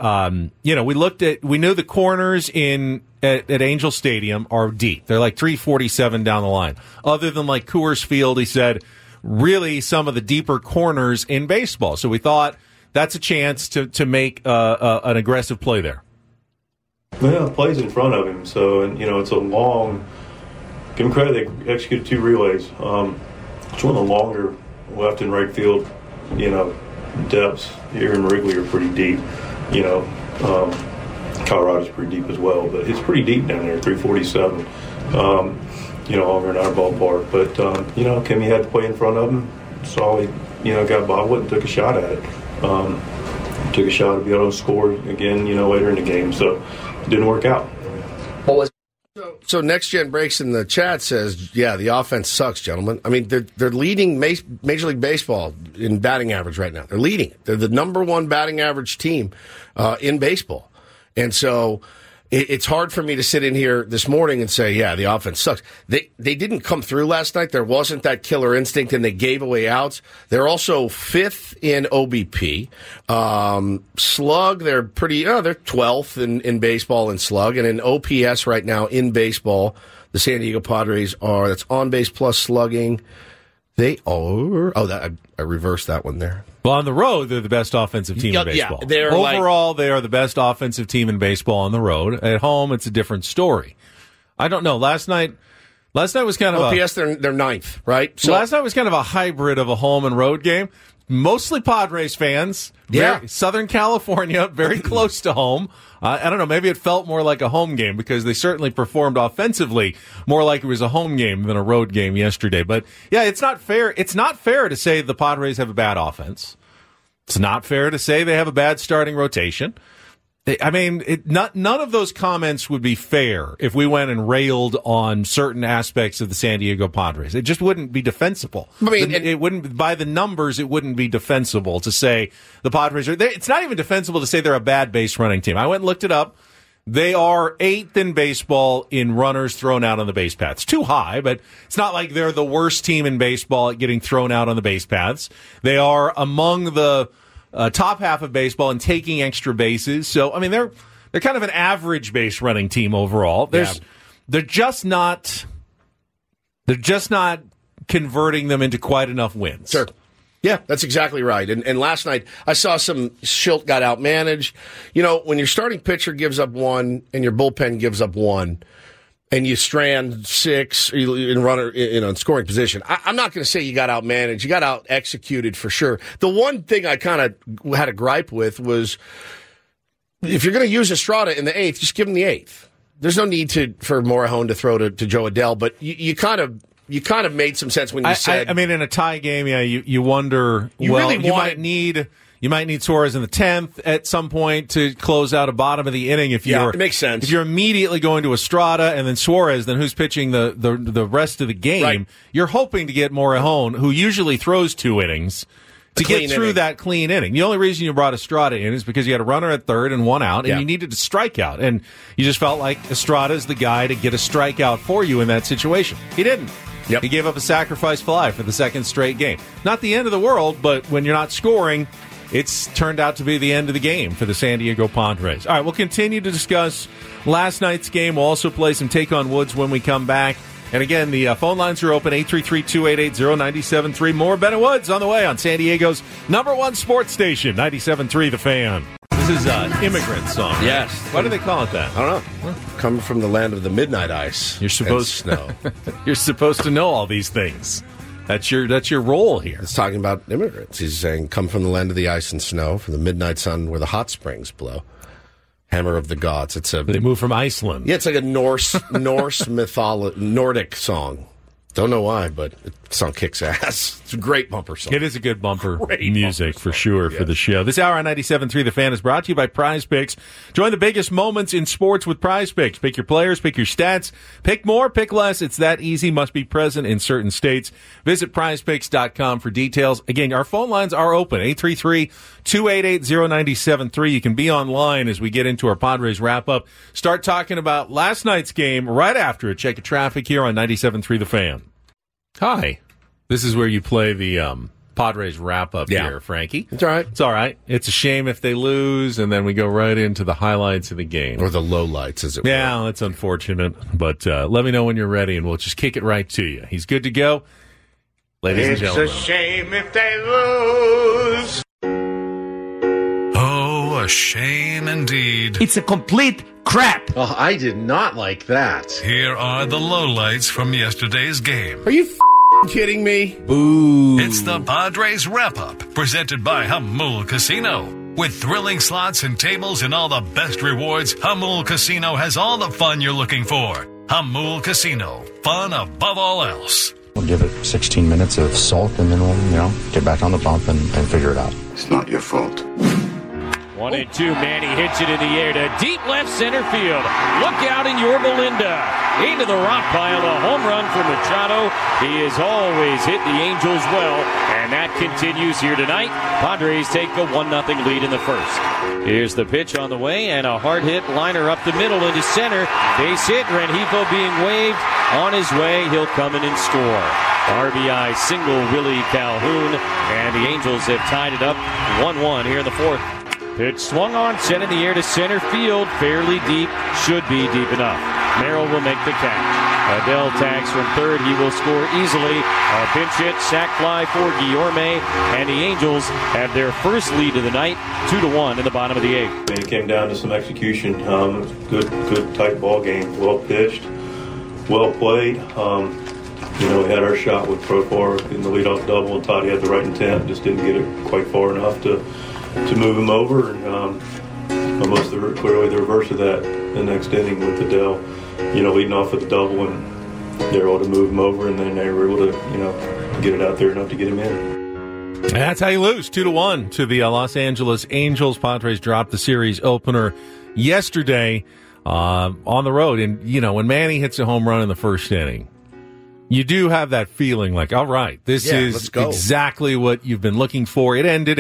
we knew the corners at Angel Stadium are deep. They're like 347 down the line. Other than like Coors Field, he said, really some of the deeper corners in baseball. So we thought that's a chance to make an aggressive play there. Yeah, plays in front of him. So, it's a long. Give him credit. They executed 2 relays. It's one of the longer left and right field. Depths here in Wrigley are pretty deep. Colorado's pretty deep as well, but it's pretty deep down there. 347. Over in our ballpark. But Kimmy had to play in front of him. Saw he got bobbled and took a shot at it. Took a shot to be able to score again. Later in the game. So. Didn't work out. So Next Gen Breaks in the chat says, yeah, the offense sucks, gentlemen. I mean, they're leading Major League Baseball in batting average right now. They're leading it. They're the number 1 batting average team in baseball. And so it's hard for me to sit in here this morning and say, yeah, the offense sucks. They didn't come through last night. There wasn't that killer instinct, and they gave away outs. They're also 5th in OBP. Slug, they're they're 12th in baseball in slug. And in OPS right now in baseball, the San Diego Padres that's on base plus slugging. They are. I reversed that one there. Well, on the road, they're the best offensive team in baseball. Yeah, overall, they are the best offensive team in baseball on the road. At home, it's a different story. I don't know. Last night was kind of OPS, they're 9th, right? So last night was kind of a hybrid of a home and road game. Mostly Padres fans. Southern California, very close to home. I don't know, maybe it felt more like a home game because they certainly performed offensively more like it was a home game than a road game yesterday. But, yeah, it's not fair. It's not fair to say the Padres have a bad offense. It's not fair to say they have a bad starting rotation. I mean, none of those comments would be fair if we went and railed on certain aspects of the San Diego Padres. It just wouldn't be defensible. I mean, it wouldn't, by the numbers, it wouldn't be defensible to say the Padres are. It's not even defensible to say they're a bad base running team. I went and looked it up. They are 8th in baseball in runners thrown out on the base paths. Too high, but it's not like they're the worst team in baseball at getting thrown out on the base paths. They are among the top half of baseball and taking extra bases. So, I mean, they're kind of an average base running team overall. They're just not converting them into quite enough wins. Sure. Yeah, that's exactly right. And last night, I saw some Shildt got outmanaged. When your starting pitcher gives up 1 and your bullpen gives up 1, and you strand 6 in runner in scoring position, I'm not going to say you got outmanaged. You got out executed for sure. The one thing I kind of had a gripe with was if you're going to use Estrada in the 8th, just give him the 8th. There's no need for Morejon to throw to Joe Adell, but you kind of made some sense when you said. I mean, in a tie game, yeah, you wonder. You might need You might need Suarez in the 10th at some point to close out a bottom of the inning. If you're, it makes sense. If you're immediately going to Estrada and then Suarez, then who's pitching the rest of the game? Right. You're hoping to get Morejon, who usually throws 2 innings, to get through that clean inning. The only reason you brought Estrada in is because you had a runner at third and 1 out, and you needed a strikeout. And you just felt like Estrada's the guy to get a strikeout for you in that situation. He didn't. Yep. He gave up a sacrifice fly for the second straight game. Not the end of the world, but when you're not scoring, it's turned out to be the end of the game for the San Diego Padres. All right, we'll continue to discuss last night's game. We'll also play some Take on Woods when we come back. And again, the phone lines are open, 833-288-0973. More Ben and Woods on the way on San Diego's #1 sports station, 97.3 The Fan. This is Immigrant Song. Right? Yes. Why do they call it that? I don't know. Coming from the land of the midnight ice. You're supposed and snow. You're supposed to know all these things. That's your role here. It's talking about immigrants. He's saying, come from the land of the ice and snow, from the midnight sun where the hot springs blow. Hammer of the gods. They moved from Iceland. Yeah, it's like a Norse Nordic song. Don't know why, but the song kicks ass. It's a great bumper song. It is a good bumper music for sure for the show. This hour on 97.3 The Fan is brought to you by Prize Picks. Join the biggest moments in sports with Prize Picks. Pick your players, pick your stats, pick more, pick less. It's that easy. Must be present in certain states. Visit prizepicks.com for details. Again, our phone lines are open, 833-288-0973. You can be online as we get into our Padres wrap-up. Start talking about last night's game right after a check of traffic here on 97.3 The Fan. Hi. This is where you play the Padres wrap-up here, Frankie. It's all right. It's all right. It's a shame if they lose, and then we go right into the highlights of the game. Or the lowlights, as it were. Yeah, that's unfortunate. But let me know when you're ready, and we'll just kick it right to you. He's good to go. Ladies and gentlemen. It's a shame if they lose. Oh, a shame indeed. It's a complete crap. Oh, I did not like that. Here are the lowlights from yesterday's game. Are you kidding me? Boo. It's the Padres wrap-up, presented by Hamul Casino. With thrilling slots and tables and all the best rewards, Hamul Casino has all the fun you're looking for. Hamul Casino. Fun above all else. We'll give it 16 minutes of sulk, and then we'll, get back on the bump and figure it out. It's not your fault. 1-2, Manny hits it in the air to deep left center field. Look out in Yorba Linda. Into the rock pile, a home run for Machado. He has always hit the Angels well, and that continues here tonight. Padres take a 1-0 lead in the first. Here's the pitch on the way, and a hard hit liner up the middle into center. Base hit, Rengifo being waved. On his way, he'll come in and score. RBI single, Willie Calhoun, and the Angels have tied it up 1-1 here in the fourth. Pitch swung on, sent in the air to center field, fairly deep, should be deep enough. Merrill will make the catch. Adele tags from third, he will score easily. A pinch hit, sac fly for Guillorme, and the Angels have their first lead of the night, 2-1 in the bottom of the eighth. It came down to some execution. Good tight ball game, well pitched, well played. We had our shot with Profar in the leadoff double, and thought he had the right intent, just didn't get it quite far enough to move him over, and almost clearly the reverse of that the next inning with Adele, leading off with the double, and they were able to move him over, and then they were able to, get it out there enough to get him in. And that's how you lose, 2-1 to the Los Angeles Angels. Padres dropped the series opener yesterday on the road, and when Manny hits a home run in the first inning, you do have that feeling like, all right, this is exactly what you've been looking for. It ended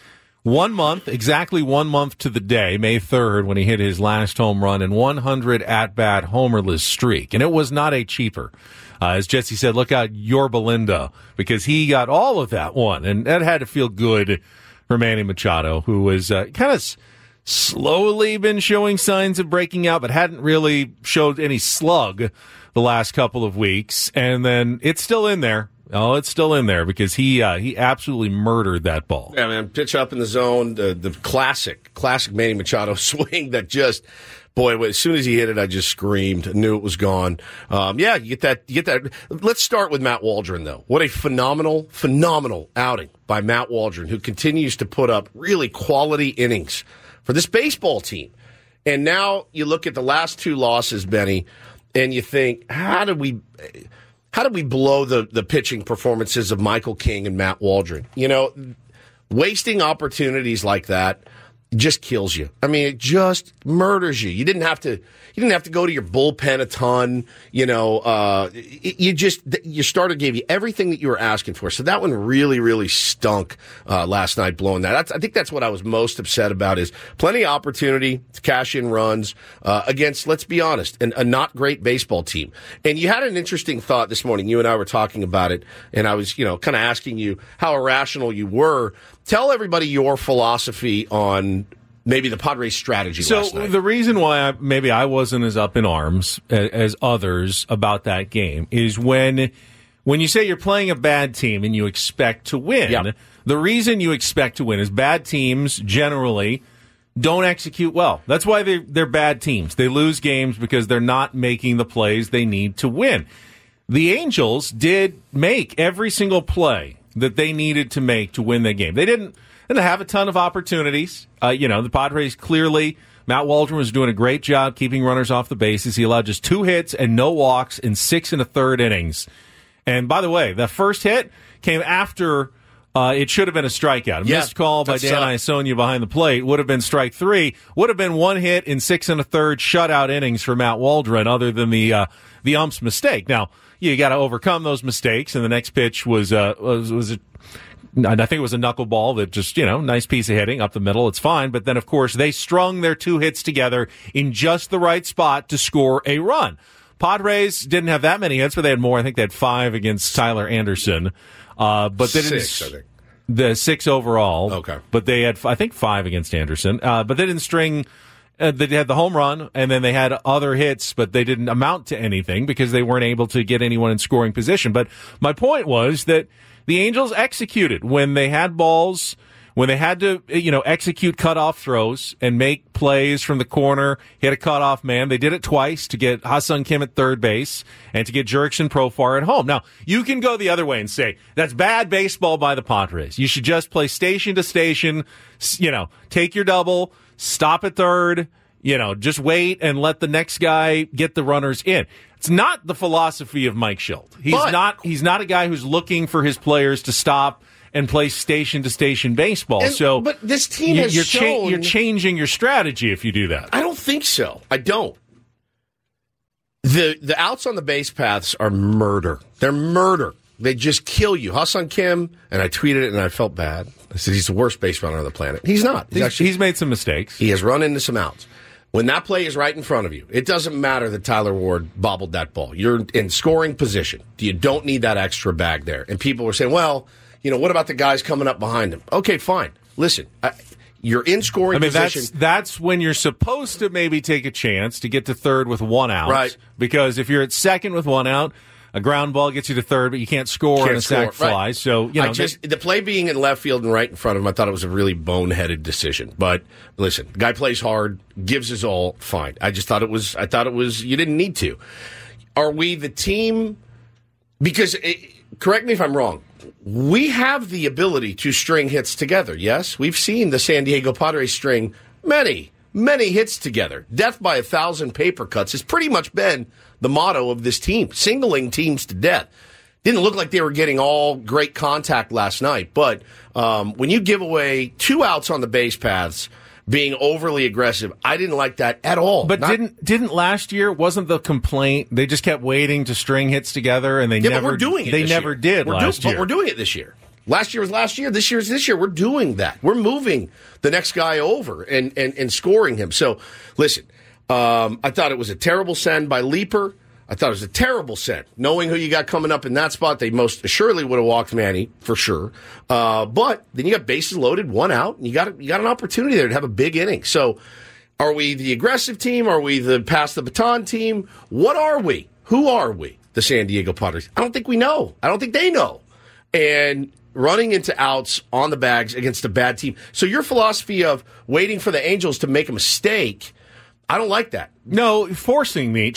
exactly 1 month to the day, May 3rd, when he hit his last home run and 100 at-bat homerless streak. And it was not a cheaper. As Jesse said, look out Yorba Linda, because he got all of that one. And that had to feel good for Manny Machado, who was kind of slowly been showing signs of breaking out, but hadn't really showed any slug the last couple of weeks. And then it's still in there. Oh, it's still in there because he absolutely murdered that ball. Yeah, man, pitch up in the zone, the classic Manny Machado swing that just, boy, as soon as he hit it, I just screamed, knew it was gone. You get that. Let's start with Matt Waldron, though. What a phenomenal outing by Matt Waldron, who continues to put up really quality innings for this baseball team. And now you look at the last two losses, Benny, and you think, how did we blow the pitching performances of Michael King and Matt Waldron? wasting opportunities like that just kills you. I mean, it just murders you. You didn't have to go to your bullpen a ton. Your starter gave you everything that you were asking for. So that one really, really stunk last night, blowing that. I think that's what I was most upset about, is plenty of opportunity to cash in runs against, let's be honest, a not great baseball team. And you had an interesting thought this morning. You and I were talking about it, and I was, kind of asking you how irrational you were. Tell everybody your philosophy on maybe the Padres' strategy last night. So the reason why I wasn't as up in arms as others about that game is when you say you're playing a bad team and you expect to win, the reason you expect to win is bad teams generally don't execute well. That's why they're bad teams. They lose games because they're not making the plays they need to win. The Angels did make every single play that they needed to make to win the game. They didn't have a ton of opportunities. The Padres clearly, Matt Waldron was doing a great job keeping runners off the bases. He allowed just 2 hits and no walks in 6 1/3 innings. And by the way, the first hit came after it should have been a strikeout. A missed call by Dan Iasonia behind the plate would have been strike 3. Would have been 1 hit in 6 1/3 shutout innings for Matt Waldron, other than the ump's mistake. Now, you got to overcome those mistakes, and the next pitch was I think it was a knuckleball that just, nice piece of hitting up the middle. It's fine. But then, of course, they strung their 2 hits together in just the right spot to score a run. Padres didn't have that many hits, but they had more. I think they had 5 against Tyler Anderson. But they didn't. 6, I think. The 6 overall. Okay. But they had, I think, 5 against Anderson. But they didn't string. They had the home run, and then they had other hits, but they didn't amount to anything because they weren't able to get anyone in scoring position. But my point was that the Angels executed when they had balls, when they had to, execute cutoff throws and make plays from the corner, hit a cutoff man. They did it twice to get Ha-Seong Kim at third base and to get Jurickson Profar at home. Now, you can go the other way and say, that's bad baseball by the Padres. You should just play station to station, take your double, stop at third, just wait and let the next guy get the runners in. It's not the philosophy of Mike Schilt. He's not a guy who's looking for his players to stop and play station to station baseball. But this team has shown you're changing your strategy if you do that. I don't think so. I don't. The outs on the base paths are murder. They're murder. They just kill you. Ha-Seong Kim, and I tweeted it and I felt bad. I said he's the worst base runner on the planet. He's not. He's made some mistakes. He has run into some outs. When that play is right in front of you, it doesn't matter that Tyler Ward bobbled that ball. You're in scoring position. You don't need that extra bag there. And people were saying, well, what about the guys coming up behind him? Okay, fine. Listen, you're in scoring position. That's when you're supposed to maybe take a chance to get to third with 1 out. Right. Because if you're at second with 1 out, a ground ball gets you to third, but you can't score on a sac fly. Right. So, the play being in left field and right in front of him, I thought it was a really boneheaded decision. But listen, the guy plays hard, gives his all, fine. I thought it was you didn't need to. Are we the team? Because correct me if I'm wrong. We have the ability to string hits together. Yes, we've seen the San Diego Padres string many hits together. Death by 1,000 paper cuts has pretty much been the motto of this team, singling teams to death. Didn't look like they were getting all great contact last night, but when you give away 2 outs on the base paths, being overly aggressive, I didn't like that at all. But didn't last year, wasn't the complaint, they just kept waiting to string hits together and they never but we're doing it they this never year. did last year. But we're doing it this year. Last year was last year. This year is this year. We're doing that. We're moving the next guy over and scoring him. So, listen, I thought it was a terrible send by Leaper. I thought it was a terrible send. Knowing who you got coming up in that spot, they most assuredly would have walked Manny, for sure. But then you got bases loaded, 1 out, and you got an opportunity there to have a big inning. So, are we the aggressive team? Are we the pass the baton team? What are we? Who are we? The San Diego Padres. I don't think we know. I don't think they know. And running into outs on the bags against a bad team. So your philosophy of waiting for the Angels to make a mistake, I don't like that. No, force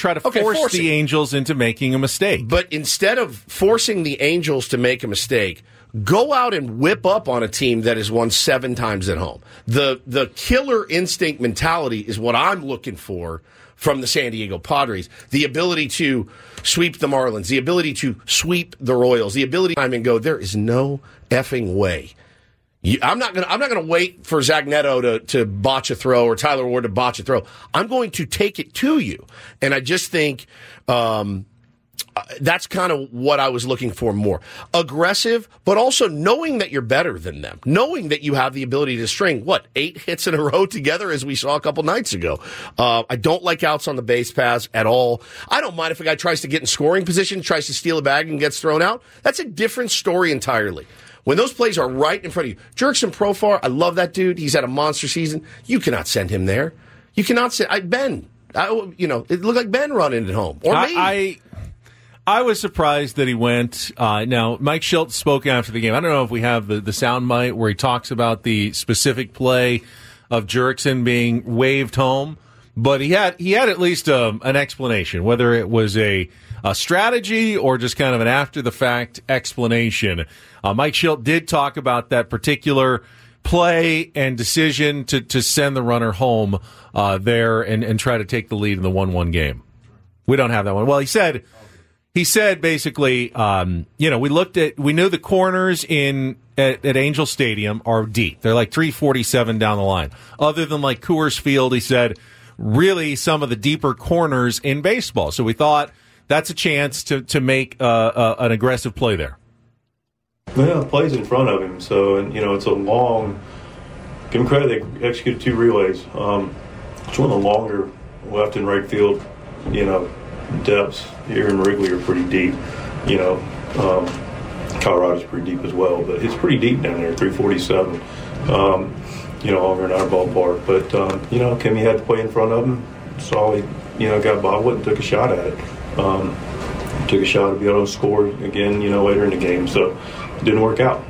the Angels into making a mistake. But instead of forcing the Angels to make a mistake, go out and whip up on a team that has won 7 times at home. The killer instinct mentality is what I'm looking for from the San Diego Padres. The ability to sweep the Marlins, the ability to sweep the Royals, the ability to time and go, there is no effing way I'm not gonna wait for Zach Neto to botch a throw or Tyler Ward to botch a throw. I'm going to take it to you, and I just think that's kind of what I was looking for more. Aggressive, but also knowing that you're better than them, knowing that you have the ability to string 8 hits in a row together, as we saw a couple nights ago. I don't like outs on the base paths at all. I don't mind if a guy tries to get in scoring position, tries to steal a bag, and gets thrown out. That's a different story entirely. When those plays are right in front of you. Jurickson Profar, I love that dude. He's had a monster season. You cannot send him there. You cannot send Ben. It looked like Ben running at home. Or me. I was surprised that he went. Now, Mike Shildt spoke after the game. I don't know if we have the sound bite where he talks about the specific play of Jurickson being waved home, but he had at least an explanation, whether it was a strategy or just kind of an after-the-fact explanation. Mike Shildt did talk about that particular play and decision to send the runner home there and try to take the lead in the 1-1 game. We don't have that one. Well, he said basically, we knew the corners at Angel Stadium are deep. They're like 347 down the line. Other than like Coors Field, he said, really some of the deeper corners in baseball. So we thought that's a chance to make an aggressive play there. Yeah, the play's in front of him, so it's a long. Give him credit; they executed 2 relays. It's one of the longer left and right field, depths here in Wrigley are pretty deep. Colorado's pretty deep as well, but it's pretty deep down there, 347. Over in our ballpark. But Kimmy had the play in front of him, saw he got bobbled and took a shot at it. Took a shot to be able to score again, later in the game. So it didn't work out.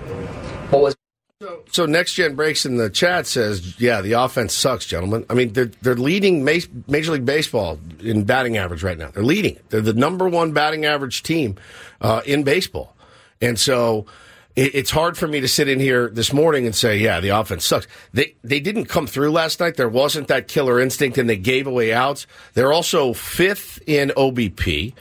So Next Gen Breaks in the chat says, yeah, the offense sucks, gentlemen. I mean, they're leading Major League Baseball in batting average right now. They're leading it. They're the number 1 batting average team in baseball. And so it's hard for me to sit in here this morning and say, yeah, the offense sucks. They didn't come through last night. There wasn't that killer instinct, and they gave away outs. They're also 5th in OBP.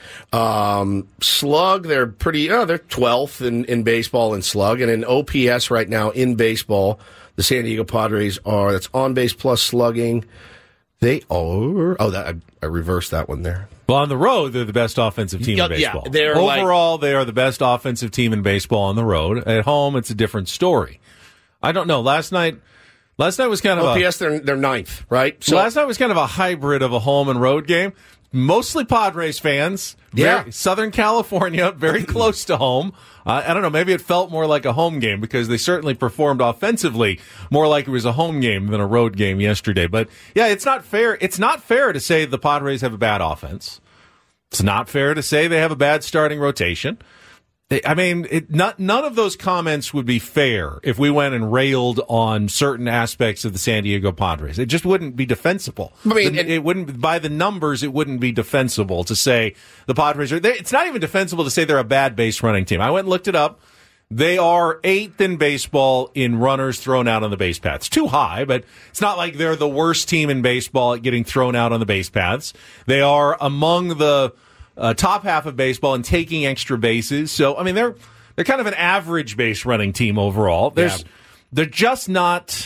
Slug, they're they're 12th in baseball in slug. And in OPS right now in baseball, the San Diego Padres that's on-base plus slugging. They are, I reversed that one there. Well, on the road, they're the best offensive team in baseball. Yeah, overall, they are the best offensive team in baseball on the road. At home, it's a different story. I don't know. Last night was kind of OPS, they're 9th, right? So last night was kind of a hybrid of a home and road game. Mostly Padres fans. Southern California, very close to home. I don't know, maybe it felt more like a home game because they certainly performed offensively more like it was a home game than a road game yesterday. But, yeah, it's not fair. It's not fair to say the Padres have a bad offense. It's not fair to say they have a bad starting rotation. I mean, none of those comments would be fair if we went and railed on certain aspects of the San Diego Padres. It just wouldn't be defensible. I mean, it wouldn't, by the numbers, it wouldn't be defensible to say the Padres are. It's not even defensible to say they're a bad base running team. I went and looked it up. They are 8th in baseball in runners thrown out on the base paths. Too high, but it's not like they're the worst team in baseball at getting thrown out on the base paths. They are among the top half of baseball and taking extra bases. So, I mean, they're kind of an average base running team overall. They're just not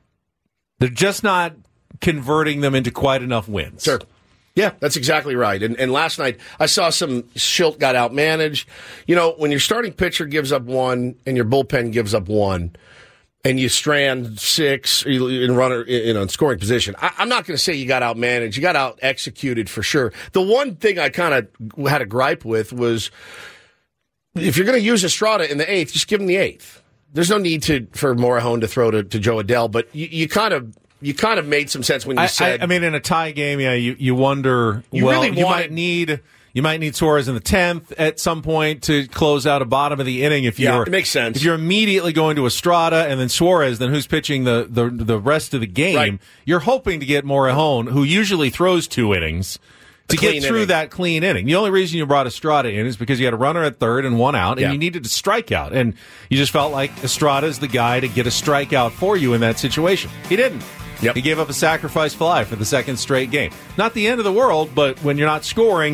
converting them into quite enough wins. Sure. Yeah, that's exactly right. And last night, I saw some Shildt got outmanaged. When your starting pitcher gives up 1 and your bullpen gives up 1, and you strand 6 in runner in scoring position, I'm not going to say you got outmanaged. You got out-executed for sure. The one thing I kind of had a gripe with was if you're going to use Estrada in the 8th, just give him the 8th. There's no need for Morejon to throw to Joe Adell, but you kind of made some sense when you said. I mean, in a tie game, yeah, you wonder. You might need Suarez in the 10th at some point to close out a bottom of the inning. It makes sense. If you're immediately going to Estrada and then Suarez, then who's pitching the rest of the game? Right. You're hoping to get Morejon, who usually throws 2 innings, to get through that clean inning. The only reason you brought Estrada in is because you had a runner at 3rd and 1 out, and you needed a strikeout. And you just felt like Estrada's the guy to get a strikeout for you in that situation. He didn't. Yep. He gave up a sacrifice fly for the 2nd straight game. Not the end of the world, but when you're not scoring,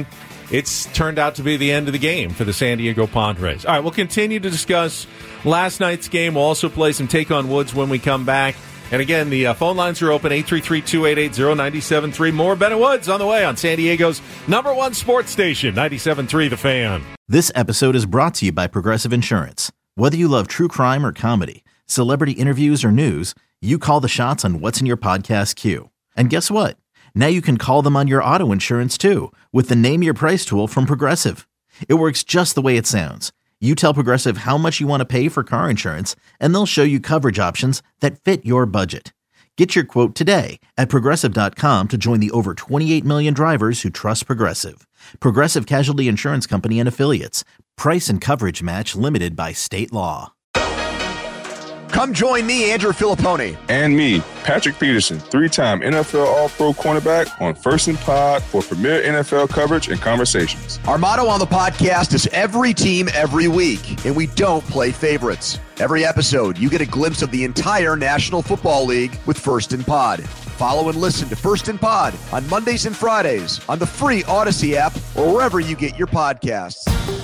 it's turned out to be the end of the game for the San Diego Padres. All right, we'll continue to discuss last night's game. We'll also play some Take on Woods when we come back. And again, the phone lines are open, 833-288-0973. More Ben and Woods on the way on San Diego's #1 sports station, 97.3 The Fan. This episode is brought to you by Progressive Insurance. Whether you love true crime or comedy, celebrity interviews or news, you call the shots on what's in your podcast queue. And guess what? Now you can call them on your auto insurance too with the Name Your Price tool from Progressive. It works just the way it sounds. You tell Progressive how much you want to pay for car insurance, and they'll show you coverage options that fit your budget. Get your quote today at Progressive.com to join the over 28 million drivers who trust Progressive. Progressive Casualty Insurance Company and Affiliates. Price and coverage match limited by state law. Come join me, Andrew Filippone. And me, Patrick Peterson, 3-time NFL All-Pro cornerback on First and Pod for premier NFL coverage and conversations. Our motto on the podcast is every team, every week, and we don't play favorites. Every episode, you get a glimpse of the entire National Football League with First and Pod. Follow and listen to First and Pod on Mondays and Fridays on the free Odyssey app or wherever you get your podcasts.